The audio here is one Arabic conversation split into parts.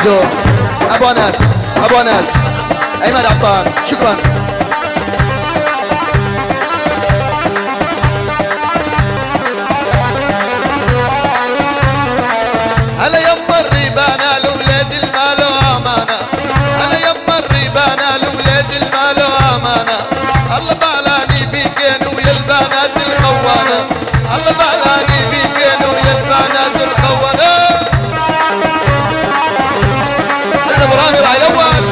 زور. ابو انس، ابو انس، ايمن عطار، شكرا. هلا يما الريبانه لولاد المال وامانه، هلا يما الريبانه لولاد المال وامانه. الله بالاني بيكين ويا البنات الخوانه، الله بالاني بيكين ويا البنات الخوانه. هلا ابو رامي راعي الاول.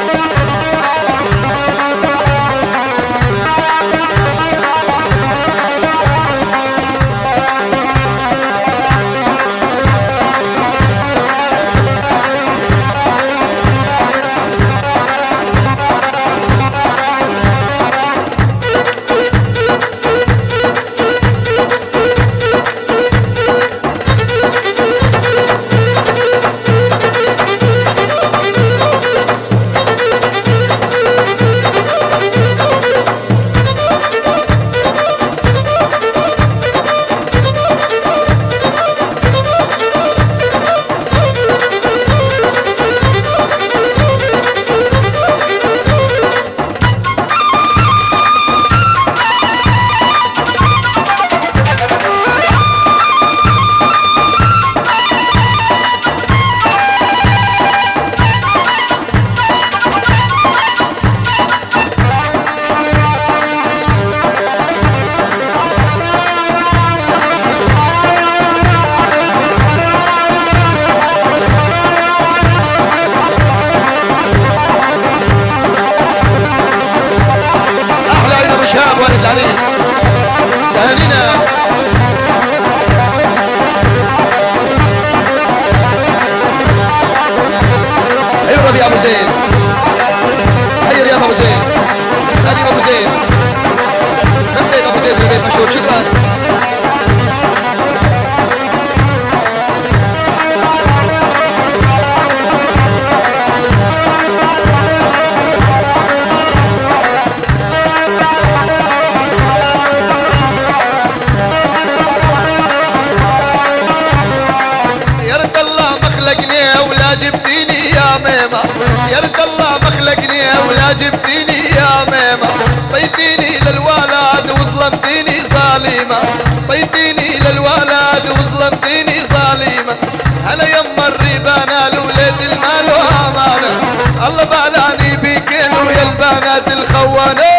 يا رد الله مخلقني ولا جبتيني يا ميمة. طيتيني للولد وظلمتيني ظالمة، طيتيني للولد وظلمتيني ظالمة. هلا يما الريبانة لولاد المال وامانة، الله بالاني بيكين ويا البنات الخوانة.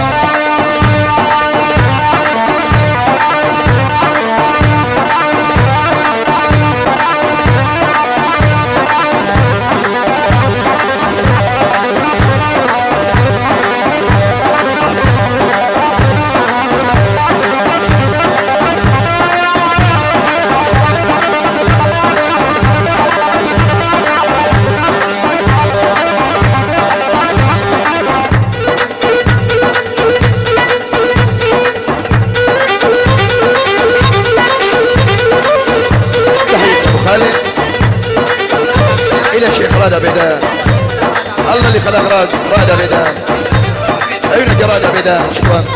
إلى الشيخ راد عبيدان، الله اللي خلق راد عبيدان، عيونك يا راد عبيدان، شكرا.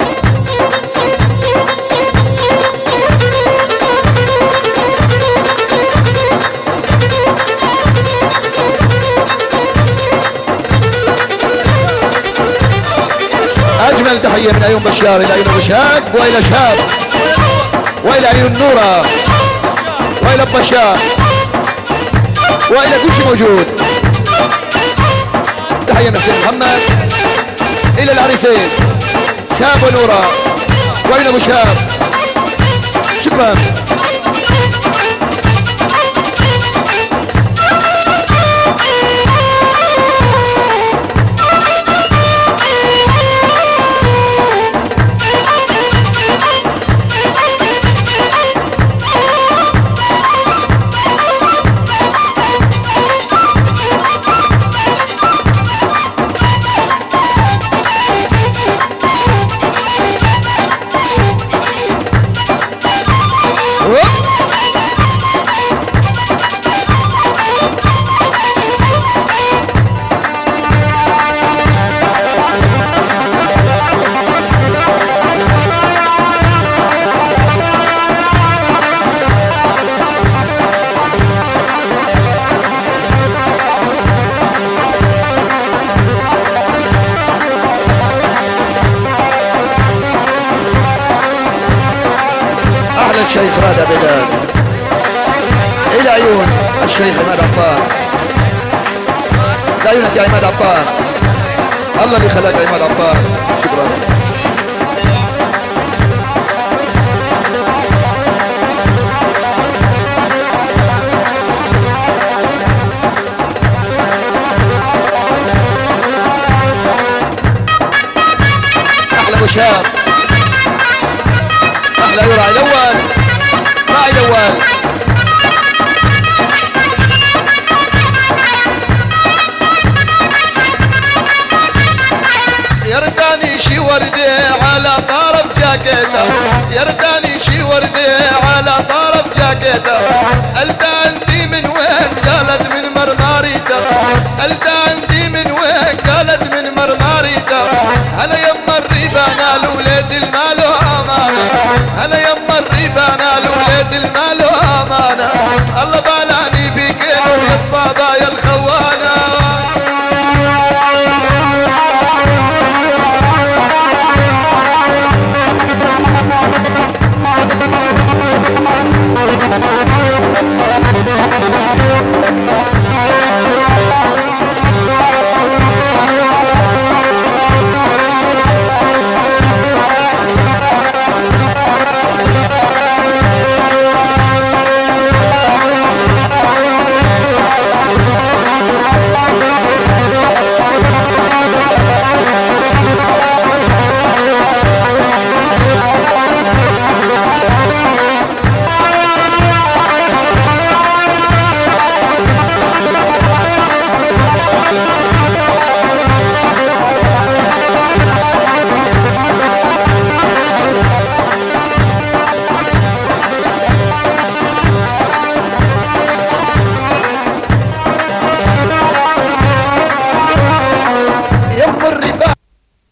أجمل تحية من عيون بشار إلى عيون أبو شاب وإلى شاب وإلى عيون نورة وإلى بشار وإلى كل شيء موجود. تحية من حسين محمد إلى العريسين شاب ونورة وإلى أبو شاب، شكرا. الشيخ راد بدال الى عيون الشيخ عماد عطار، لعيونك يا عماد عطار، الله اللي خلاك يا عماد عطار. شكرا. احلى ابو شاب، احلى يراعي الاول، راعي الاول. يرداني شي وردي على طرف جاكيته، يرداني